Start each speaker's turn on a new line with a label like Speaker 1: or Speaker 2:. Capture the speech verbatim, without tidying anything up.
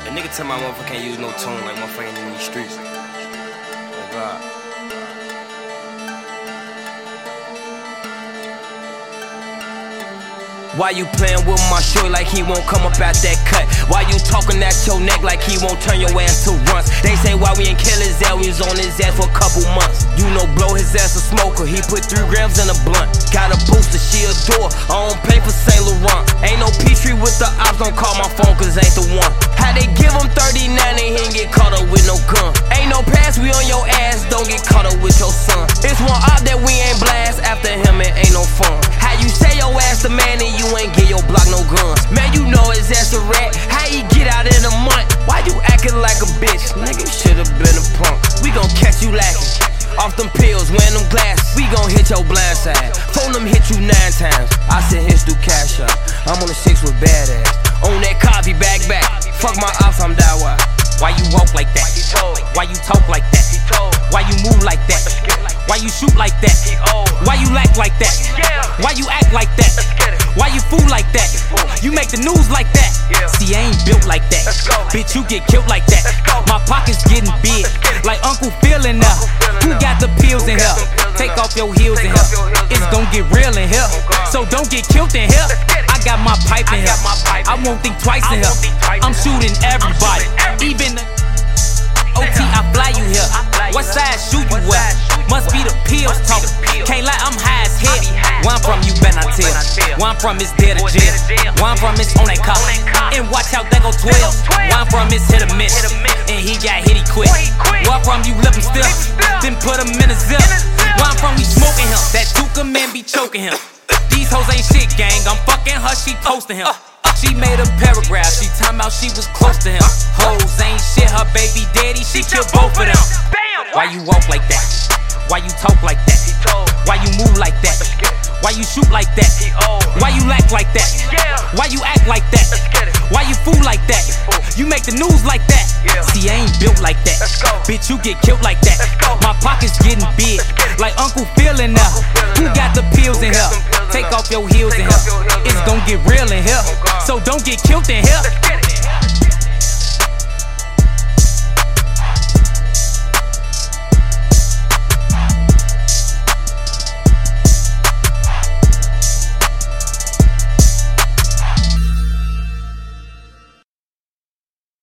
Speaker 1: A nigga tell my motherfucker can't use no tone like motherfucker in these streets. Oh God. Why you playin' with my shorty like he won't come up out that cut? Why you talking at your neck like he won't turn your ass to runts? They say why we ain't kill his ass, we was on his ass for a couple months. You know blow his ass a smoker, he put three grams in a blunt. Got a booster, she adore, I don't pay for Saint Laurent. Ain't no Petrie with the ops, don't call my phone cause ain't the one. How they give him thirty-nine and he ain't get caught up with no gun. Ain't no pass, we on your ass, don't get caught up with your son. It's one op that we ain't blast, after him it ain't no fun. How you say your ass the man and you ain't get your block no guns? Man, you know his ass a rat, how he get out in a month? Why you acting like a bitch? Nigga should've been a punk. We gon' catch you lacking. Off them pills, wearing them glasses, we gon' hit your blind side. Phone them hit you nine times. I send hits through cash up. I'm on the six with badass. On that copy, back back. Fuck my ops, I'm die why. Why you walk like that? Why you talk like that? Why you move like that? Why you shoot like that? Why you act like that? Why you act like that? Why you fool like that? You make the news like that. See, I ain't built like that. Bitch, you get killed like that. My pockets getting big, like Uncle Phil in there. Who got the pills in here? Take off your heels in here. It's gon' get real in here, so don't get killed in here. I got my pipe in here, I won't think twice in here. I'm shooting everybody, even the O T, I fly you here. What side shoot you with? Must be the pills talking. Can't lie, I'm high as hell. Where I'm from, you better not tell. Where I'm from, it's dead to jail. Where I'm from, it's on that car. And watch out, there go twelve. Where I'm from, it's hit or miss. And he got hit, he quit. Where I'm from, you left him still. Then put him in a zip. Where I'm from, we smoking him. That Tuka man be choking him. These hoes ain't shit, gang. I'm fucking her, she posting him. She made a paragraph, she time out she was close to him. Hoes ain't shit, her baby daddy, she killed both of them. Why you walk like that? Why you talk like that? Why you move like that? Why you shoot like that? Why you act like that? Why you act like that? Why you fool like that? You make the news like that. See, I ain't built like that. Bitch, you get killed like that. My pockets getting big, like Uncle Phil in there. Who got the pills in here? Take off your heels in here. It's gon' get real in here, so don't get killed in here.